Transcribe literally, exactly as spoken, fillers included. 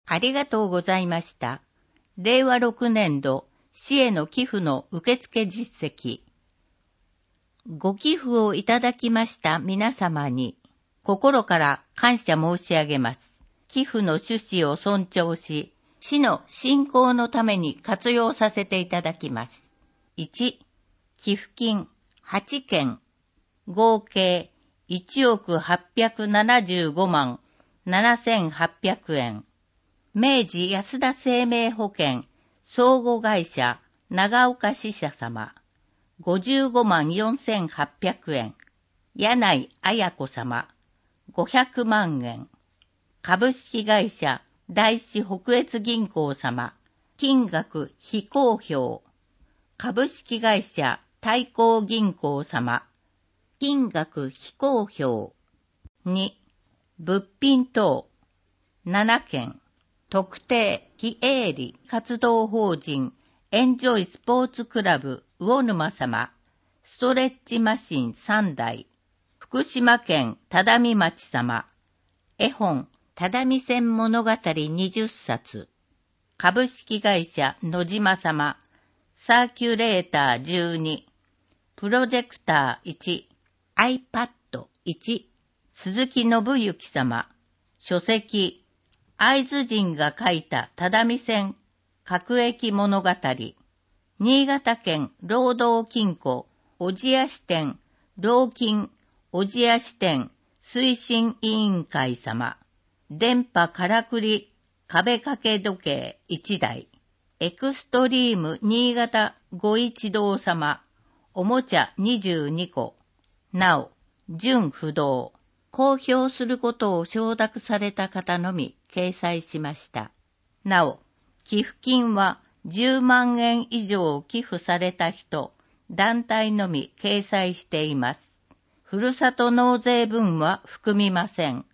ありがとうございました。れいわろくねんど市への寄付の受付実績。ご寄付をいただきました皆様に心から感謝申し上げます。寄付の趣旨を尊重し、市の振興のために活用させていただきます。いち、寄付金はちけん、合計いちおくはっぴゃくななじゅうごまんななせんはっぴゃくえん。明治安田生命保険相互会社長岡支社様ごじゅうごまんよんせんはっぴゃくえん。柳井彩子様ごひゃくまんえん。株式会社大師北越銀行様金額非公表。株式会社大光銀行様金額非公表。に、物品等ななけん。特定非営利活動法人エンジョイスポーツクラブ魚沼様ストレッチマシンさんだい。福島県只見町様絵本只見線物語にじゅっさつ。株式会社野島様サーキュレーターじゅうに。プロジェクターいち。アイパッドいち。鈴木信之様書籍会津人が書いた只見線各駅物語。新潟県労働金庫小千谷支店労金小千谷支店推進委員会様電波からくり壁掛け時計いちだい。エクストリーム新潟ご一堂様おもちゃにじゅうにこ。なお、準不動。公表することを承諾された方のみ掲載しました。なお、寄付金はじゅうまんえん以上寄付された人、団体のみ掲載しています。ふるさと納税分は含みません。